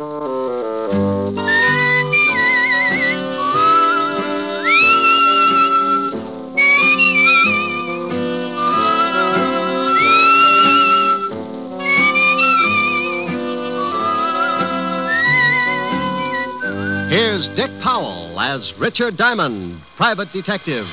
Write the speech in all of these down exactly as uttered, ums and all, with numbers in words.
Here's Dick Powell as Richard Diamond, private detective.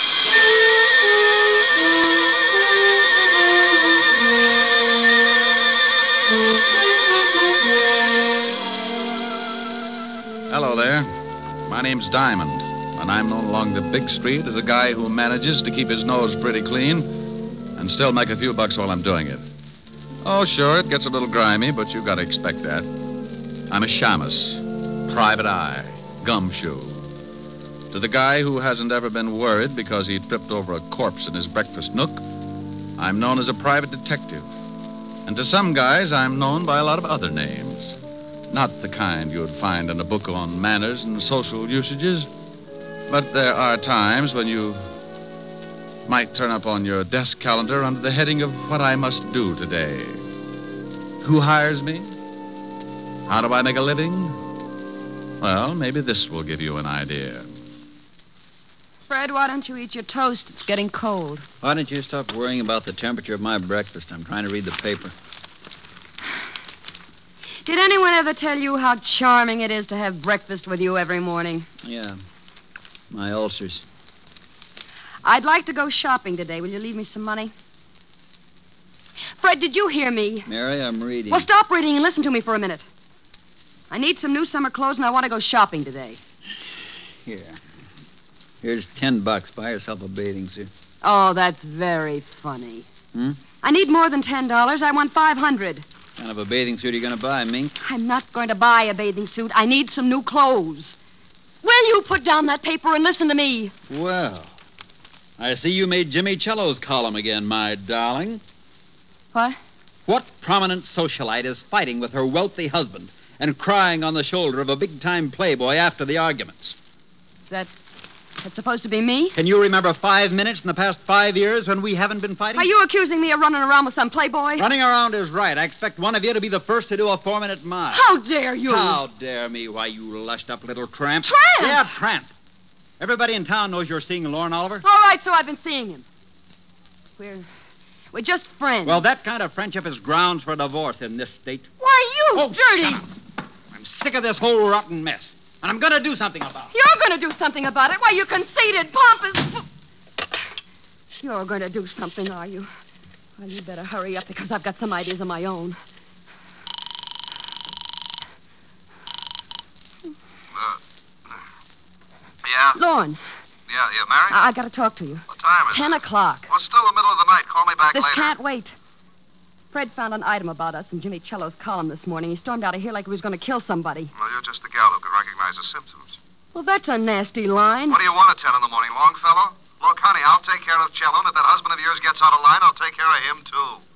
Hello there. My name's Diamond, and I'm known along the big street as a guy who manages to keep his nose pretty clean and still make a few bucks while I'm doing it. Oh, sure, it gets a little grimy, but you've got to expect that. I'm a shamus, private eye, gumshoe. To the guy who hasn't ever been worried because he tripped over a corpse in his breakfast nook, I'm known as a private detective. And to some guys, I'm known by a lot of other names. Not the kind you would find in a book on manners and social usages, but there are times when you might turn up on your desk calendar under the heading of what I must do today. Who hires me? How do I make a living? Well, maybe this will give you an idea. Fred, why don't you eat your toast? It's getting cold. Why don't you stop worrying about the temperature of my breakfast? I'm trying to read the paper. Did anyone ever tell you how charming it is to have breakfast with you every morning? Yeah, my ulcers. I'd like to go shopping today. Will you leave me some money? Fred, did you hear me? Mary, I'm reading. Well, stop reading and listen to me for a minute. I need some new summer clothes, and I want to go shopping today. Here. Here's ten bucks. Buy yourself a bathing suit. Oh, that's very funny. Hmm? I need more than ten dollars. I want five hundred. What kind of a bathing suit are you going to buy, Mink? I'm not going to buy a bathing suit. I need some new clothes. Will you put down that paper and listen to me? Well, I see you made Jimmy Cello's column again, my darling. What? What prominent socialite is fighting with her wealthy husband and crying on the shoulder of a big-time playboy after the arguments? Is that... that's supposed to be me? Can you remember five minutes in the past five years when we haven't been fighting? Are you accusing me of running around with some playboy? Running around is right. I expect one of you to be the first to do a four-minute mile. How dare you? How dare me? Why, you lushed-up little tramp. Tramp? Yeah, tramp. Everybody in town knows you're seeing Lauren Oliver. All right, so I've been seeing him. We're... we're just friends. Well, that kind of friendship is grounds for divorce in this state. Why, you Oh, dirty... shut up. I'm sick of this whole rotten mess, and I'm going to do something about it. You're going to do something about it? Why, you conceited, pompous... You're going to do something, are you? Well, you better hurry up, because I've got some ideas of my own. Uh, yeah? Lauren, Yeah, yeah, Mary? I- I've got to talk to you. What time is Ten it? o'clock. Well, it's still the middle of the night. Call me back This later. can't wait. Fred found an item about us in Jimmy Cello's column this morning. He stormed out of here like he was going to kill somebody. Well, you're just the gal who can recognize the symptoms. Well, that's a nasty line. What do you want at ten in the morning, Longfellow? Look, honey, I'll take care of Cello, and if that husband of yours gets out of line, I'll take care of him,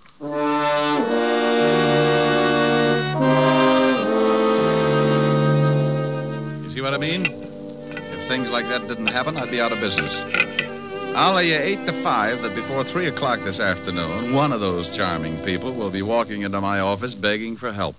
too. You see what I mean? If things like that didn't happen, I'd be out of business. I'll lay you eight to five that before three o'clock this afternoon, one of those charming people will be walking into my office begging for help.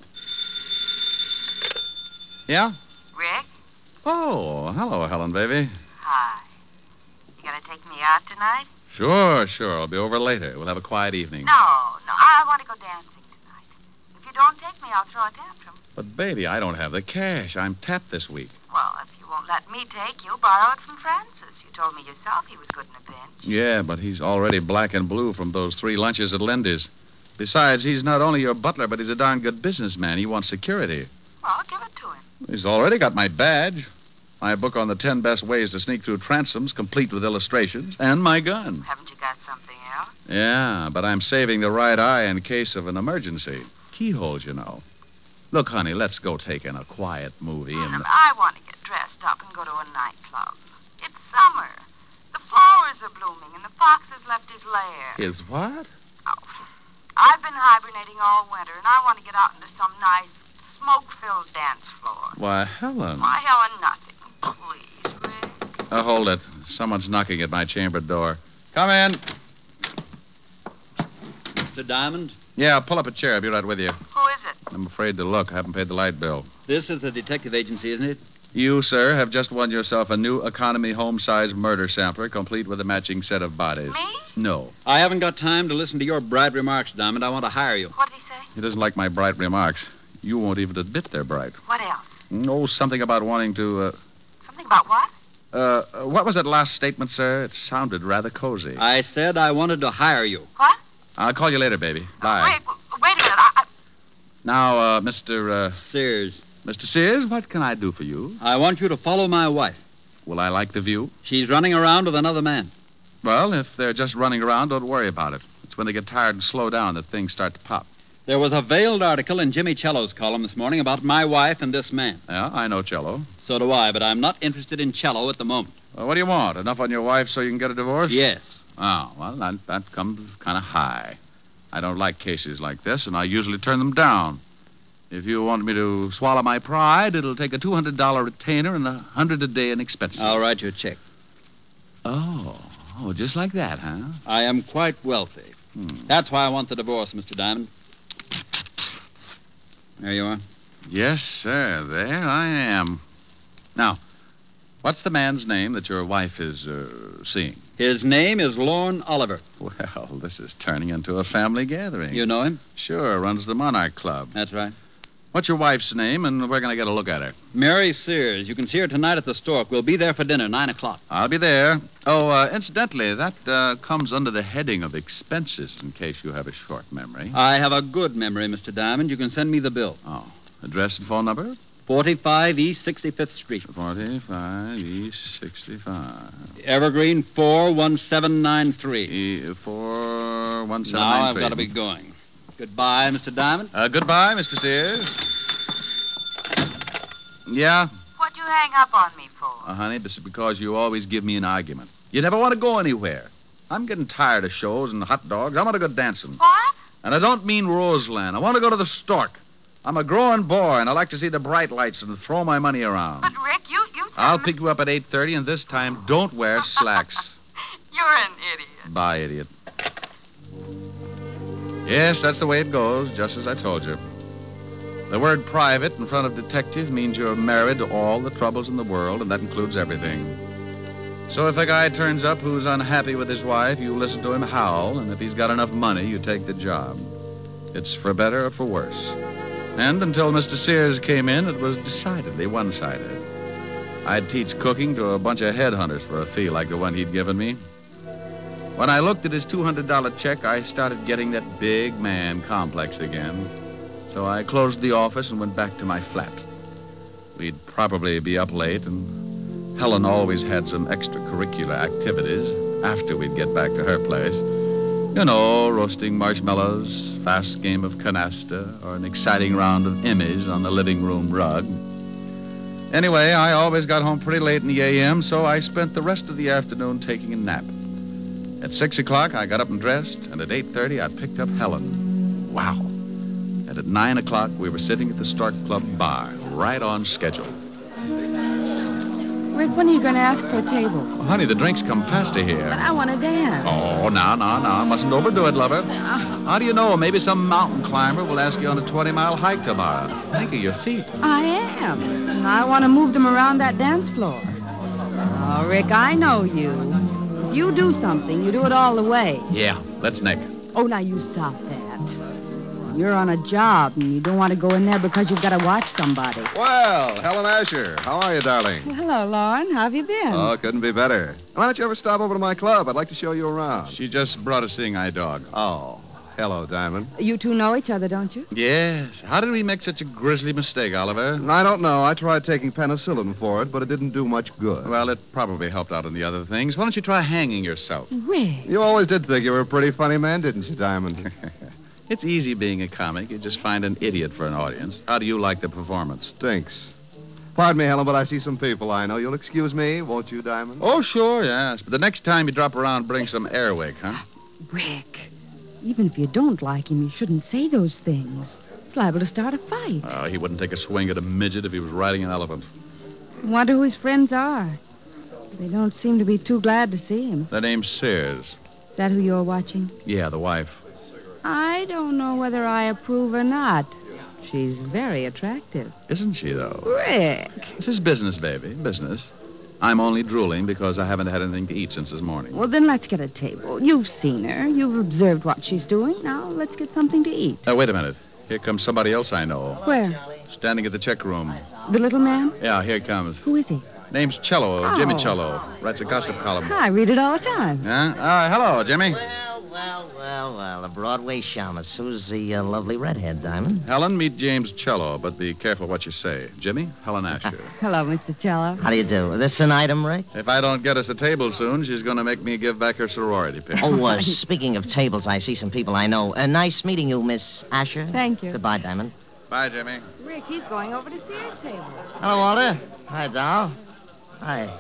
Yeah? Rick? Oh, hello, Helen, baby. Hi. You gonna take me out tonight? Sure, sure. I'll be over later. We'll have a quiet evening. No, no. I want to go dancing tonight. If you don't take me, I'll throw a tantrum. But, baby, I don't have the cash. I'm tapped this week. Well, if you won't let me take you, borrow it from Francis. You told me yourself he was good in a pinch. Yeah, but he's already black and blue from those three lunches at Lindy's. Besides, he's not only your butler, but he's a darn good businessman. He wants security. Well, give it to him. He's already got my badge, my book on the ten best ways to sneak through transoms, complete with illustrations, and my gun. Haven't you got something else? Yeah, but I'm saving the right eye in case of an emergency. Keyholes, you know. Look, honey, let's go take in a quiet movie and... Um, I want to get dressed up and go to a nightclub. It's summer. The flowers are blooming, and the fox has left his lair. His what? Oh, I've been hibernating all winter, and I want to get out into some nice, smoke-filled dance floor. Why, Helen. Why, Helen, nothing. Please, Rick. Oh, hold it. Someone's knocking at my chamber door. Come in. Mister Diamond? Yeah, pull up a chair. I'll be right with you. Who is it? I'm afraid to look. I haven't paid the light bill. This is a detective agency, isn't it? You, sir, have just won yourself a new economy home-size murder sampler, complete with a matching set of bodies. Me? No. I haven't got time to listen to your bright remarks, Diamond. I want to hire you. What did he say? He doesn't like my bright remarks. You won't even admit they're bright. What else? No, something about wanting to, uh... Something about what? Uh, what was that last statement, sir? It sounded rather cozy. I said I wanted to hire you. What? I'll call you later, baby. Bye. Wait, w- wait a minute. I, I... Now, uh, Mister, uh... Sears, Mister Sears, what can I do for you? I want you to follow my wife. Will I like the view? She's running around with another man. Well, if they're just running around, don't worry about it. It's when they get tired and slow down that things start to pop. There was a veiled article in Jimmy Cello's column this morning about my wife and this man. Yeah, I know Cello. So do I, but I'm not interested in Cello at the moment. Well, what do you want? Enough on your wife so you can get a divorce? Yes. Oh, well, that, that comes kind of high. I don't like cases like this, and I usually turn them down. If you want me to swallow my pride, it'll take a two hundred dollars retainer and a one hundred dollars a day in expenses. I'll write you a check. Oh, oh, just like that, huh? I am quite wealthy. Hmm. That's why I want the divorce, Mister Diamond. There you are. Yes, sir. There I am. Now, what's the man's name that your wife is uh, seeing? His name is Lorne Oliver. Well, this is turning into a family gathering. You know him? Sure, runs the Monarch Club. That's right. What's your wife's name, and we're going to get a look at her? Mary Sears. You can see her tonight at the Stork. We'll be there for dinner, nine o'clock. I'll be there. Oh, uh, incidentally, that uh, comes under the heading of expenses, in case you have a short memory. I have a good memory, Mister Diamond. You can send me the bill. Oh, address and phone number? forty-five East sixty-fifth Street. forty-five East sixty-five. Evergreen four one seven nine three. E- four one seven Now nine I've three. got to be going. Goodbye, Mister Diamond. Uh, goodbye, Mister Sears. Yeah? What'd you hang up on me for? Uh, honey, this is because you always give me an argument. You never want to go anywhere. I'm getting tired of shows and hot dogs. I want to go dancing. What? And I don't mean Roseland. I want to go to the Stork. I'm a growing boy, and I like to see the bright lights and throw my money around. But, Rick, you... you I'll certainly- pick you up at eight thirty, and this time, don't wear slacks. You're an idiot. Bye, idiot. Yes, that's the way it goes, just as I told you. The word private in front of detective means you're married to all the troubles in the world, and that includes everything. So if a guy turns up who's unhappy with his wife, you listen to him howl, and if he's got enough money, you take the job. It's for better or for worse. And until Mister Sears came in, it was decidedly one-sided. I'd teach cooking to a bunch of headhunters for a fee like the one he'd given me. When I looked at his two hundred dollars check, I started getting that big man complex again. So I closed the office and went back to my flat. We'd probably be up late, and Helen always had some extracurricular activities after we'd get back to her place. You know, roasting marshmallows, fast game of canasta, or an exciting round of Emmys on the living room rug. Anyway, I always got home pretty late in the a m, so I spent the rest of the afternoon taking a nap. At six o'clock, I got up and dressed, and at eight thirty, I picked up Helen. Wow. And at nine o'clock, we were sitting at the Stork Club bar, right on schedule. Rick, when are you going to ask for a table? Well, honey, the drinks come faster But here. I want to dance. Oh, no, no, no. Mustn't overdo it, lover. How do you know? Maybe some mountain climber will ask you on a twenty-mile hike tomorrow. Think of your feet. I am. And I want to move them around that dance floor. Oh, Rick, I know you. If you do something, you do it all the way. Yeah, let's neck. Oh, now you stop that. You're on a job, and you don't want to go in there because you've got to watch somebody. Well, Helen Asher, how are you, darling? Well, hello, Lauren. How have you been? Oh, couldn't be better. Why don't you ever stop over to my club? I'd like to show you around. She just brought a seeing eye dog. Oh, hello, Diamond. You two know each other, don't you? Yes. How did we make such a grisly mistake, Oliver? I don't know. I tried taking penicillin for it, but it didn't do much good. Well, it probably helped out in the other things. Why don't you try hanging yourself? Rick. You always did think you were a pretty funny man, didn't you, Diamond? It's easy being a comic. You just find an idiot for an audience. How do you like the performance? Stinks. Pardon me, Helen, but I see some people I know. You'll excuse me, won't you, Diamond? Oh, sure, yes. But the next time you drop around, bring some airwick, huh? Rick, even if you don't like him, you shouldn't say those things. It's liable to start a fight. Oh, he wouldn't take a swing at a midget if he was riding an elephant. I wonder who his friends are. They don't seem to be too glad to see him. Their name's Sears. Is that who you're watching? Yeah, the wife. I don't know whether I approve or not. She's very attractive. Isn't she, though? Rick. This is business, baby. Business. I'm only drooling because I haven't had anything to eat since this morning. Well, then let's get a table. You've seen her. You've observed what she's doing. Now let's get something to eat. Uh, wait a minute. Here comes somebody else I know. Where? Standing at the check room. The little man? Yeah, here he comes. Who is he? Name's Cello, Oh. Jimmy Cello. Writes a gossip column. I read it all the time. Yeah? Uh, hello, Jimmy. Well, well, well, well, a Broadway shamus. Who's the uh, lovely redhead, Diamond? Helen, meet James Cello, but be careful what you say. Jimmy, Helen Asher. Hello, Mister Cello. How do you do? This an item, Rick? If I don't get us a table soon, she's going to make me give back her sorority pin. Oh, uh, speaking of tables, I see some people I know. Uh, nice meeting you, Miss Asher. Thank you. Goodbye, Diamond. Bye, Jimmy. Rick, he's going over to Sears' table. Hello, Walter. Hi, Doll. Hi.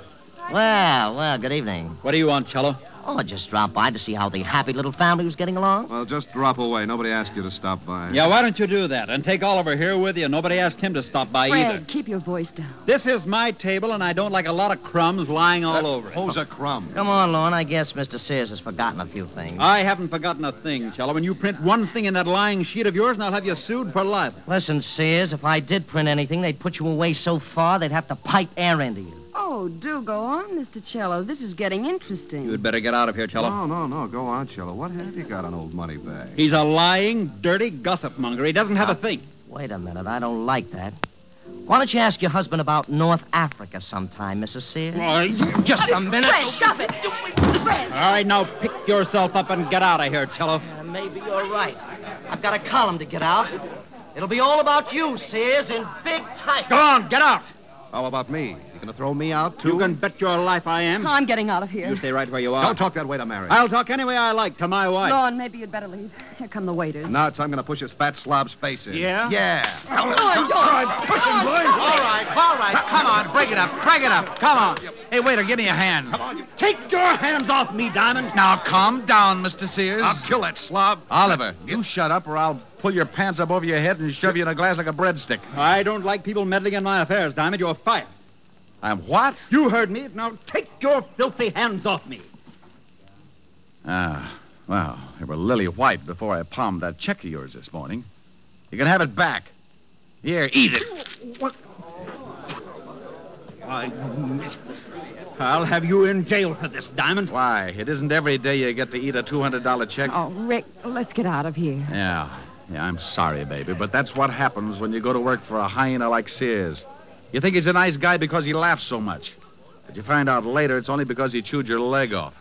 Well, well, good evening. What do you want, Cello? Oh, I just dropped by to see how the happy little family was getting along. Well, just drop away. Nobody asked you to stop by. Yeah, why don't you do that? And take Oliver here with you. Nobody asked him to stop by Fred, either. keep your voice down. This is my table, and I don't like a lot of crumbs lying all over it. Who's a crumb? Come on, Lorne. I guess Mister Sears has forgotten a few things. I haven't forgotten a thing, Cello. When you print one thing in that lying sheet of yours, and I'll have you sued for libel. Listen, Sears, if I did print anything, they'd put you away so far they'd have to pipe air into you. Oh, do go on, Mister Cello. This is getting interesting. You'd better get out of here, Cello. No, no, no. Go on, Cello. What have you got on old Moneybag? He's a lying, dirty gossip monger. He doesn't have a thing. Wait a minute. I don't like that. Why don't you ask your husband about North Africa sometime, Missus Sears? Just a minute. Fred, stop it. Fred. All right, now pick yourself up and get out of here, Cello. Uh, maybe you're right. I've got a column to get out. It'll be all about you, Sears, in big type. Go on, get out. How about me? You gonna throw me out, too? You can bet your life I am. I'm getting out of here. You stay right where you are. Don't talk that way to Mary. I'll talk any way I like to my wife. Lorne, maybe you'd better leave. Here come the waiters. Now it's I'm gonna push his fat slob's face in. Yeah? Yeah. Go on, go on. Push him, boys. All right, all right. Come on, break it up. Break it up. Come on. Hey, waiter, give me a hand. Come on, you... Take your hands off me, Diamond. Now, calm down, Mister Sears. I'll kill that slob. Oliver, you shut up or I'll pull your pants up over your head and shove you in a glass like a breadstick. I don't like people meddling in my affairs, Diamond. You're fired. I'm what? You heard me. Now take your filthy hands off me. Ah, well, they were lily white before I palmed that check of yours this morning. You can have it back. Here, eat it. What? I, I'll have you in jail for this, Diamond. Why? It isn't every day you get to eat a two hundred dollars check. Oh, Rick, let's get out of here. Yeah, yeah, I'm sorry, baby, but that's what happens when you go to work for a hyena like Sears. You think he's a nice guy because he laughs so much. But you find out later it's only because he chewed your leg off.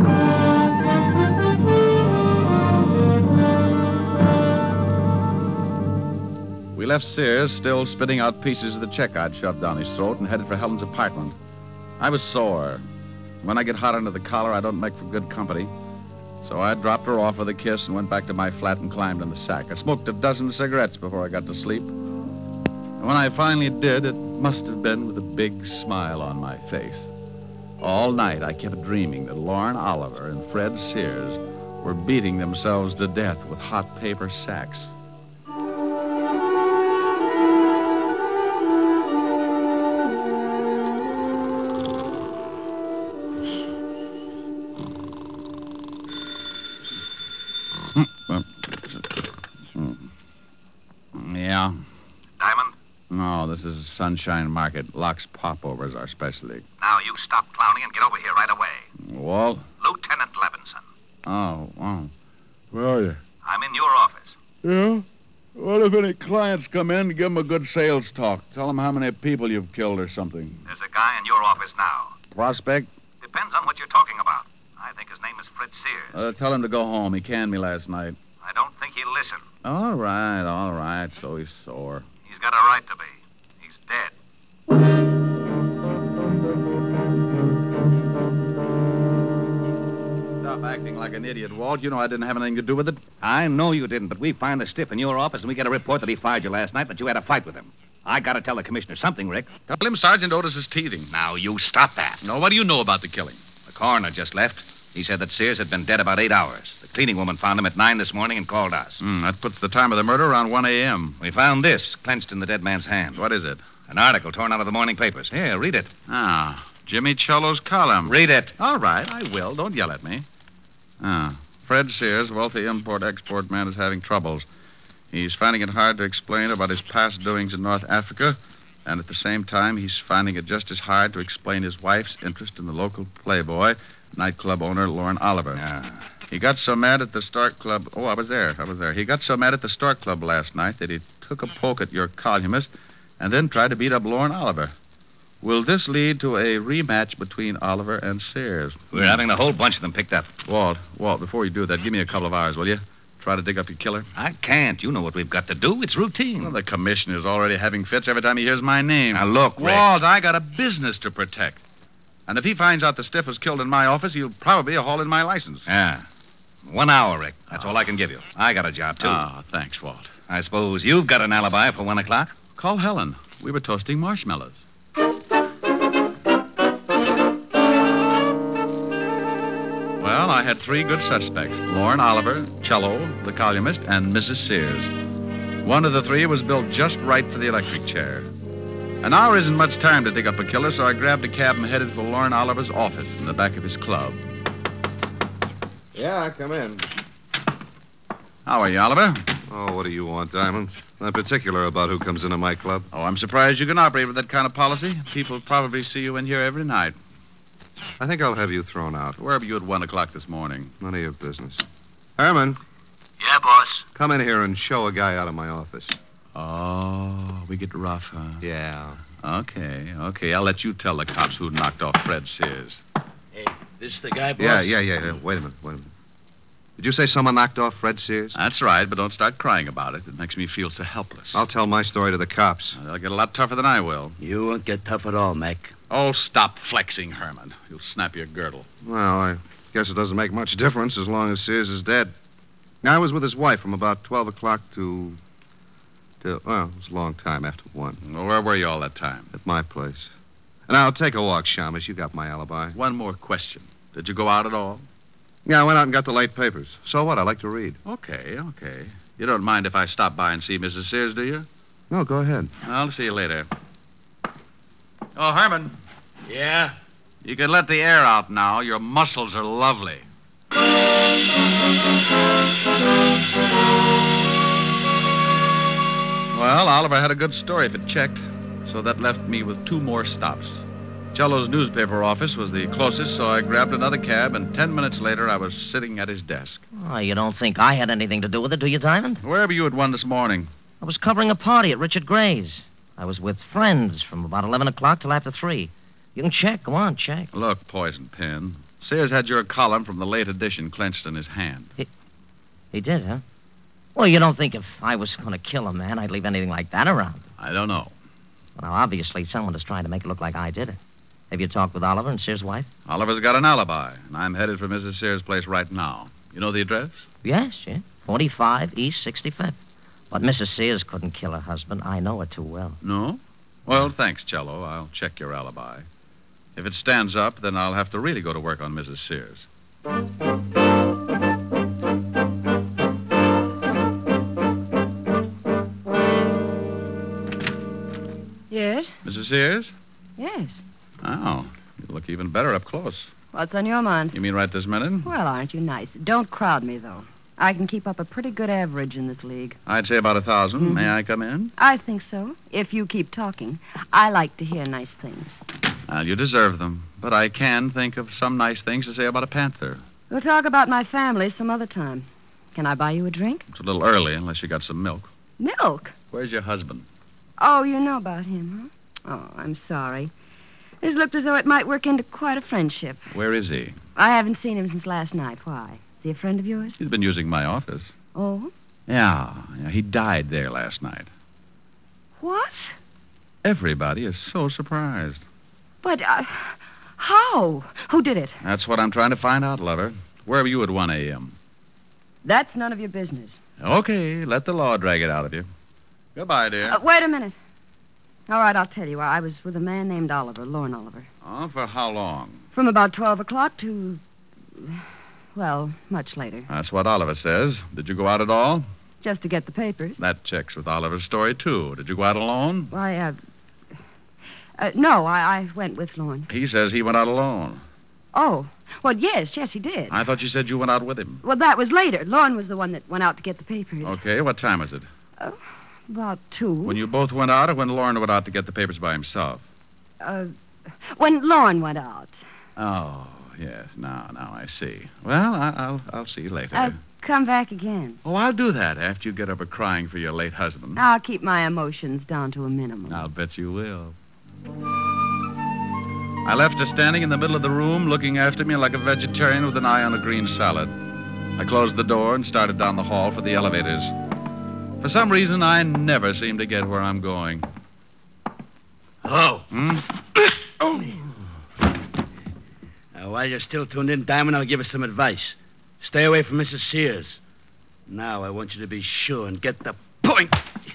We left Sears still spitting out pieces of the check I'd shoved down his throat and headed for Helen's apartment. I was sore. When I get hot under the collar, I don't make for good company. So I dropped her off with a kiss and went back to my flat and climbed in the sack. I smoked a dozen cigarettes before I got to sleep. And when I finally did, it must have been with a big smile on my face. All night I kept dreaming that Lorne Oliver and Fred Sears were beating themselves to death with hot paper sacks. Yeah. Diamond, No, this is Sunshine Market. Locks Popovers our specialty. now you stop clowning and get over here right away. Walt? Lieutenant Levinson. Oh, oh. Where are you? I'm in your office. Yeah? Well, if any clients come in, give them a good sales talk. Tell them how many people you've killed or something. There's a guy in your office now. Prospect? Depends on what you're talking about. I think his name is Fred Sears. Uh, tell him to go home. He canned me last night. I don't think he'll listen. All right, all right. So he's sore. He's got a right to be. He's dead. Stop acting like an idiot, Walt. You know I didn't have anything to do with it. I know you didn't, but we find the stiff in your office, and we get a report that he fired you last night, but you had a fight with him. I gotta tell the commissioner something, Rick. Tell him Sergeant Otis is teething. Now, you stop that. No, what do you know about the killing? The coroner just left. He said that Sears had been dead about eight hours. The cleaning woman found him at nine this morning and called us. Hmm, that puts the time of the murder around one a.m. We found this clenched in the dead man's hand. What is it? An article torn out of the morning papers. Here, read it. Ah, Jimmy Cello's column. Read it. All right, I will. Don't yell at me. Ah, Fred Sears, wealthy import-export man, is having troubles. He's finding it hard to explain about his past doings in North Africa, and at the same time, he's finding it just as hard to explain his wife's interest in the local playboy, nightclub owner Lorne Oliver. Yeah. He got so mad at the Stork Club. Oh, I was there. I was there. He got so mad at the Stork Club last night that he took a poke at your columnist and then tried to beat up Lorne Oliver. Will this lead to a rematch between Oliver and Sears? We're having the whole bunch of them picked up. Walt, Walt, before you do that, give me a couple of hours, will you? Try to dig up your killer. I can't. You know what we've got to do. It's routine. Well, the commissioner's already having fits every time he hears my name. Now, look, Rick. Walt, I got a business to protect. And if he finds out the stiff was killed in my office, he'll probably haul in my license. Yeah. One hour, Rick. That's oh. all I can give you. I got a job, too. Ah, thanks, Walt. I suppose you've got an alibi for one o'clock? Call Helen. We were toasting marshmallows. Well, I had three good suspects. Lorne Oliver, Cello, the columnist, and Missus Sears. One of the three was built just right for the electric chair. An hour isn't much time to dig up a killer, so I grabbed a cab and headed for Lorne Oliver's office in the back of his club. Yeah, come in. How are you, Oliver? Oh, what do you want, Diamond? Not particular about who comes into my club. Oh, I'm surprised you can operate with that kind of policy. People probably see you in here every night. I think I'll have you thrown out. Where were you at one o'clock this morning? None of your business. Herman. Yeah, boss. Come in here and show a guy out of my office. Oh, we get rough, huh? Yeah. Okay, okay. I'll let you tell the cops who knocked off Fred Sears. Hey, this the guy, boss? Yeah, yeah, yeah, yeah. Wait a minute, wait a minute. Did you say someone knocked off Fred Sears? That's right, but don't start crying about it. It makes me feel so helpless. I'll tell my story to the cops. They'll get a lot tougher than I will. You won't get tough at all, Mac. Oh, stop flexing, Herman. You'll snap your girdle. Well, I guess it doesn't make much difference as long as Sears is dead. I was with his wife from about twelve o'clock to... to well, it was a long time after one. Well, where were you all that time? At my place. And I'll take a walk, Shamus. You got my alibi. One more question. Did you go out at all? Yeah, I went out and got the late papers. So what? I like to read. Okay, okay. You don't mind if I stop by and see Missus Sears, do you? No, go ahead. I'll see you later. Oh, Herman. Yeah? You can let the air out now. Your muscles are lovely. Well, Oliver had a good story if it checked, so that left me with two more stops. Cello's newspaper office was the closest, so I grabbed another cab, and ten minutes later I was sitting at his desk. Oh, you don't think I had anything to do with it, do you, Diamond? Where were you at one this morning? I was covering a party at Richard Gray's. I was with friends from about eleven o'clock till after three. You can check. Go on, check. Look, Poison Pin. Sears had your column from the late edition clenched in his hand. He, he did, huh? Well, you don't think if I was going to kill a man, I'd leave anything like that around? I don't know. Well, now, obviously, someone is trying to make it look like I did it. Have you talked with Oliver and Sears' wife? Oliver's got an alibi, and I'm headed for Missus Sears' place right now. You know the address? Yes, yeah. forty-five East sixty-fifth. But Missus Sears couldn't kill her husband. I know it too well. No? Well, thanks, Cello. I'll check your alibi. If it stands up, then I'll have to really go to work on Missus Sears. Yes? Missus Sears? Yes. Oh, you look even better up close. What's on your mind? You mean right this minute? Well, aren't you nice? Don't crowd me, though. I can keep up a pretty good average in this league. I'd say about a thousand. Mm-hmm. May I come in? I think so, if you keep talking. I like to hear nice things. Well, you deserve them. But I can think of some nice things to say about a panther. We'll talk about my family some other time. Can I buy you a drink? It's a little early, unless you got some milk. Milk? Where's your husband? Oh, you know about him, huh? Oh, I'm sorry. It looked as though it might work into quite a friendship. Where is he? I haven't seen him since last night. Why? Is he a friend of yours? He's been using my office. Oh? Yeah, yeah, he died there last night. What? Everybody is so surprised. But, uh, how? Who did it? That's what I'm trying to find out, lover. Where were you at one a.m.? That's none of your business. Okay, let the law drag it out of you. Goodbye, dear. Uh, wait a minute. All right, I'll tell you. I was with a man named Oliver, Lorne Oliver. Oh, for how long? From about twelve o'clock to, well, much later. That's what Oliver says. Did you go out at all? Just to get the papers. That checks with Oliver's story, too. Did you go out alone? Why, uh... uh no, I, I went with Lorne. He says he went out alone. Oh. Well, yes, yes, he did. I thought you said you went out with him. Well, that was later. Lorne was the one that went out to get the papers. Okay, what time was it? Uh, about two. When you both went out or when Lorne went out to get the papers by himself? Uh, when Lorne went out. Oh, yes. Now, now I see. Well, I, I'll I'll see you later. Uh, come back again. Oh, I'll do that after you get over crying for your late husband. I'll keep my emotions down to a minimum. I'll bet you will. I left her standing in the middle of the room, looking after me like a vegetarian with an eye on a green salad. I closed the door and started down the hall for the elevators. For some reason, I never seem to get where I'm going. Hello. Hmm? Oh. Now, while you're still tuned in, Diamond, I'll give you some advice. Stay away from Missus Sears. Now, I want you to be sure and get the point.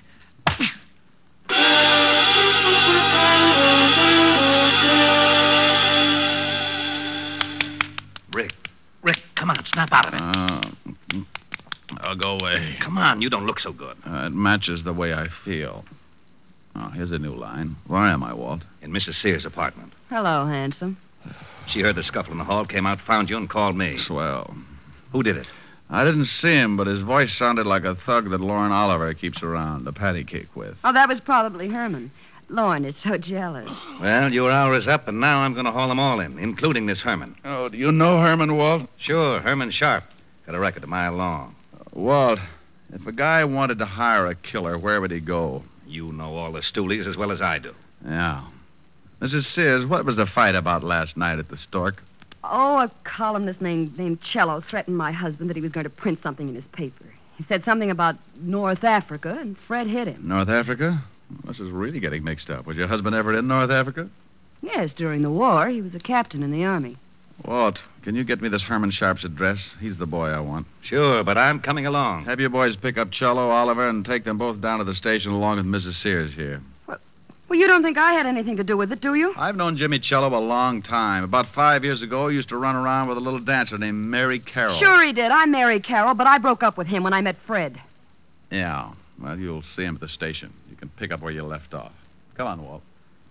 Rick. Rick, come on, snap out of it. Uh, I'll go away. Come on, you don't look so good. Uh, it matches the way I feel. Oh, here's a new line. Where am I, Walt? In Missus Sears' apartment. Hello, handsome. She heard the scuffle in the hall, came out, found you, and called me. Swell. Who did it? I didn't see him, but his voice sounded like a thug that Lauren Oliver keeps around, a patty cake with. Oh, that was probably Herman. Lorne is so jealous. Well, your hour is up, and now I'm going to haul them all in, including this Herman. Oh, do you know Herman, Walt? Sure, Herman Sharp. Got a record a mile long. Uh, Walt, if a guy wanted to hire a killer, where would he go? You know all the stoolies as well as I do. Yeah. Missus Sears, what was the fight about last night at the Stork? Oh, a columnist named, named Cello threatened my husband that he was going to print something in his paper. He said something about North Africa, and Fred hit him. North Africa? This is really getting mixed up. Was your husband ever in North Africa? Yes, during the war. He was a captain in the Army. Walt, can you get me this Herman Sharp's address? He's the boy I want. Sure, but I'm coming along. Have your boys pick up Cello, Oliver, and take them both down to the station along with Missus Sears here. Well, you don't think I had anything to do with it, do you? I've known Jimmy Cello a long time. About five years ago, he used to run around with a little dancer named Mary Carroll. Sure he did. I'm Mary Carroll, but I broke up with him when I met Fred. Yeah. Well, you'll see him at the station. You can pick up where you left off. Come on, Walt.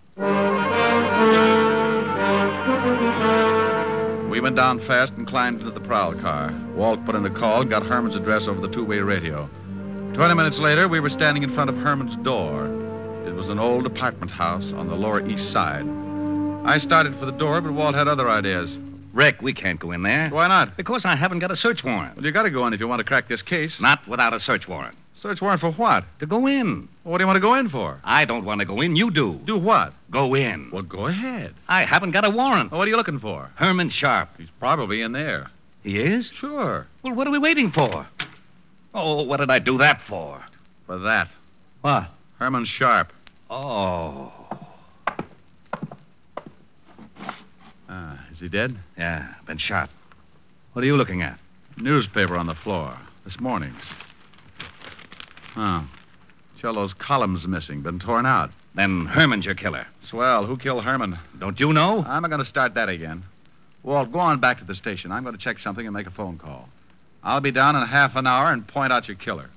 We went down fast and climbed into the prowl car. Walt put in a call and got Herman's address over the two-way radio. Twenty minutes later, we were standing in front of Herman's door. It was an old apartment house on the Lower East Side. I started for the door, but Walt had other ideas. Rick, we can't go in there. Why not? Because I haven't got a search warrant. Well, you got to go in if you want to crack this case. Not without a search warrant. Search warrant for what? To go in. Well, what do you want to go in for? I don't want to go in. You do. Do what? Go in. Well, go ahead. I haven't got a warrant. Well, what are you looking for? Herman Sharp. He's probably in there. He is? Sure. Well, what are we waiting for? Oh, what did I do that for? For that. What? Herman Sharp. Oh. Ah, is he dead? Yeah, been shot. What are you looking at? Newspaper on the floor. This morning's. Oh. Cello's column's missing. Been torn out. Then Herman's your killer. Swell. Who killed Herman? Don't you know? I'm not going to start that again. Walt, go on back to the station. I'm going to check something and make a phone call. I'll be down in half an hour and point out your killer.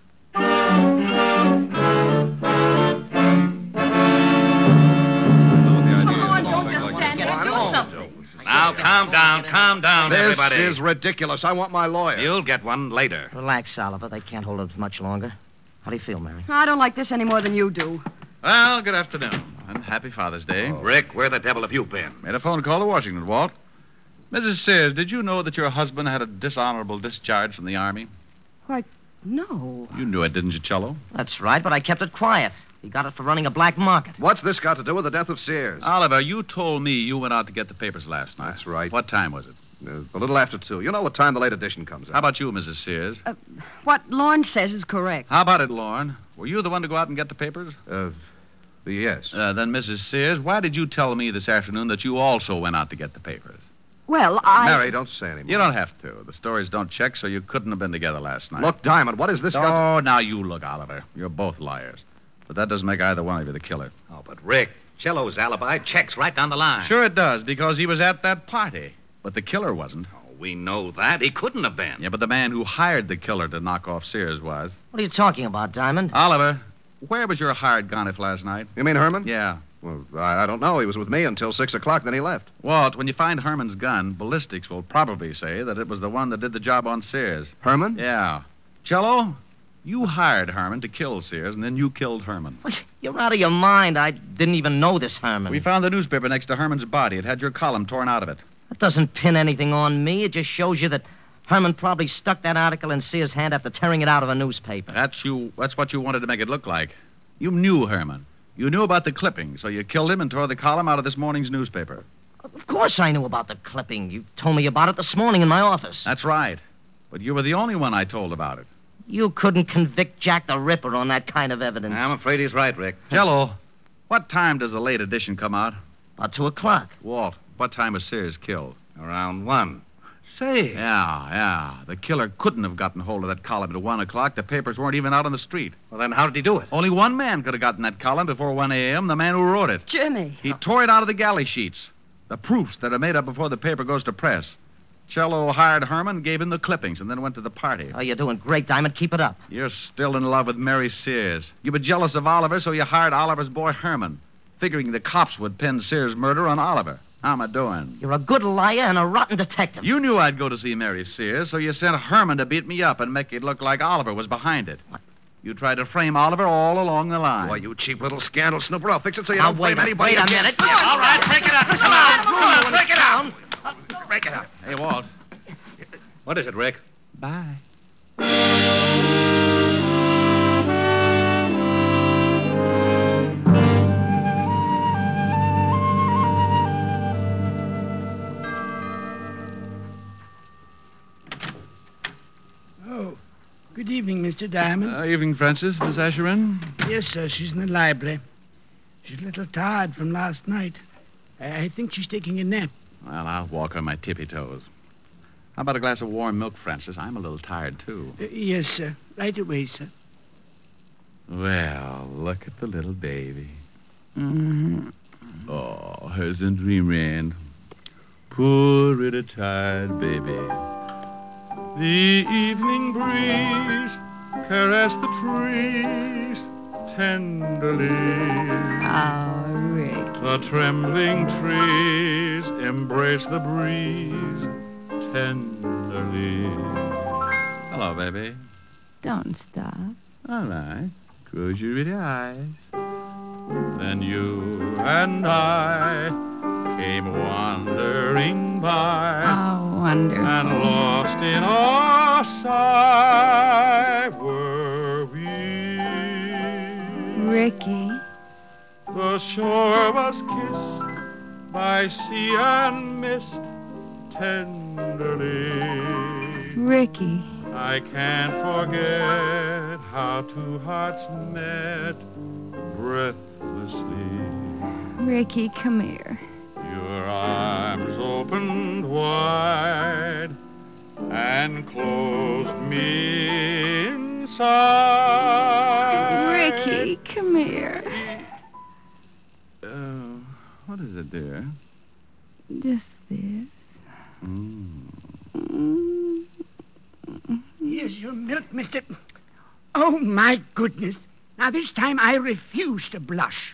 Now, calm down, calm down, this everybody. This is ridiculous. I want my lawyer. You'll get one later. Relax, Oliver. They can't hold it much longer. How do you feel, Mary? I don't like this any more than you do. Well, good afternoon, and happy Father's Day. Oh. Rick, where the devil have you been? Made a phone call to Washington, Walt. Missus Sears, did you know that your husband had a dishonorable discharge from the Army? Why, no. You knew it, didn't you, Cello? That's right, but I kept it quiet. He got it for running a black market. What's this got to do with the death of Sears? Oliver, you told me you went out to get the papers last night. That's right. What time was it? Uh, a little after two. You know what time the late edition comes out. How about you, Missus Sears? Uh, what Lorne says is correct. How about it, Lorne? Were you the one to go out and get the papers? Uh, yes. Uh, then, Missus Sears, why did you tell me this afternoon that you also went out to get the papers? Well, I... Mary, don't say anymore. You don't have to. The stories don't check, so you couldn't have been together last night. Look, Diamond, what is this Oh, got... now you look, Oliver. You're both liars. But that doesn't make either one of you the killer. Oh, but Rick, Cello's alibi checks right down the line. Sure it does, because he was at that party. But the killer wasn't. Oh, we know that. He couldn't have been. Yeah, but the man who hired the killer to knock off Sears was. What are you talking about, Diamond? Oliver, where was your hired gun if last night? You mean Herman? Yeah. Well, I, I don't know. He was with me until six o'clock, then he left. Walt, when you find Herman's gun, ballistics will probably say that it was the one that did the job on Sears. Herman? Yeah. Cello, You hired Herman to kill Sears, and then you killed Herman. You're out of your mind. I didn't even know this Herman. We found the newspaper next to Herman's body. It had your column torn out of it. That doesn't pin anything on me. It just shows you that Herman probably stuck that article in Sears' hand after tearing it out of a newspaper. That's you. That's what you wanted to make it look like. You knew Herman. You knew about the clipping, so you killed him and tore the column out of this morning's newspaper. Of course I knew about the clipping. You told me about it this morning in my office. That's right. But you were the only one I told about it. You couldn't convict Jack the Ripper on that kind of evidence. I'm afraid he's right, Rick. Jello, what time does the late edition come out? About two o'clock. Walt, what time was Sears killed? Around one. Say. Yeah, yeah. The killer couldn't have gotten hold of that column at one o'clock. The papers weren't even out on the street. Well, then how did he do it? Only one man could have gotten that column before one a.m., the man who wrote it. Jimmy. He tore it out of the galley sheets. The proofs that are made up before the paper goes to press. Cello hired Herman, gave him the clippings, and then went to the party. Oh, you're doing great, Diamond. Keep it up. You're still in love with Mary Sears. You were jealous of Oliver, so you hired Oliver's boy Herman, figuring the cops would pin Sears' murder on Oliver. How am I doing? You're a good liar and a rotten detective. You knew I'd go to see Mary Sears, so you sent Herman to beat me up and make it look like Oliver was behind it. What? You tried to frame Oliver all along the line. Why, you cheap little scandal snooper. I'll fix it so you Now, don't wait blame a- anybody. wait a again. minute. Yeah, all right, break it up. Come on, come on, break it up. Break it up. Hey, Walt. What is it, Rick? Bye. Oh, good evening, Mister Diamond. Uh, evening, Francis. Miss Asherin? Yes, sir. She's in the library. She's a little tired from last night. I, I think she's taking a nap. Well, I'll walk on my tippy toes. How about a glass of warm milk, Francis? I'm a little tired, too. Uh, yes, sir. Right away, sir. Well, look at the little baby. Mm-hmm. Oh, hasn't dreamland. Poor little tired baby. The evening breeze caress the trees tenderly. Oh, Rick. The trembling trees embrace the breeze tenderly. Hello, baby. Don't stop. All right. Close your pretty eyes. Then you and I came wandering by. Oh, wonderful. And lost in our sight were we. Ricky. The shore was kissed by sea and mist tenderly. Ricky. I can't forget how two hearts met breathlessly. Ricky, come here. Your arms opened wide and closed me inside. Ricky, come here. Uh, what is it, dear? Just this. Mm. Mm. Here's your milk, mister. Oh, my goodness. Now, this time I refuse to blush.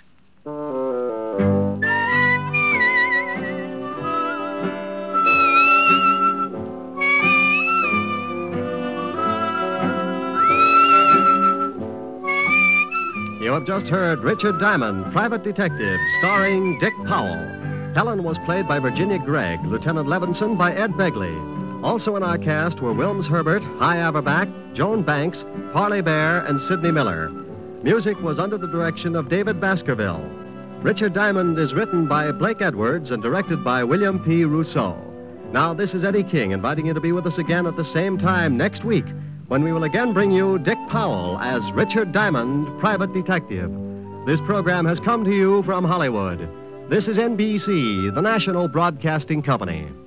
You have just heard Richard Diamond, Private Detective, starring Dick Powell. Helen was played by Virginia Gregg, Lieutenant Levinson by Ed Begley. Also in our cast were Wilms Herbert, Hy Averback, Joan Banks, Parley Bear, and Sidney Miller. Music was under the direction of David Baskerville. Richard Diamond is written by Blake Edwards and directed by William P. Rousseau. Now, this is Eddie King inviting you to be with us again at the same time next week when we will again bring you Dick Powell as Richard Diamond, Private Detective. This program has come to you from Hollywood. This is N B C, the national broadcasting company.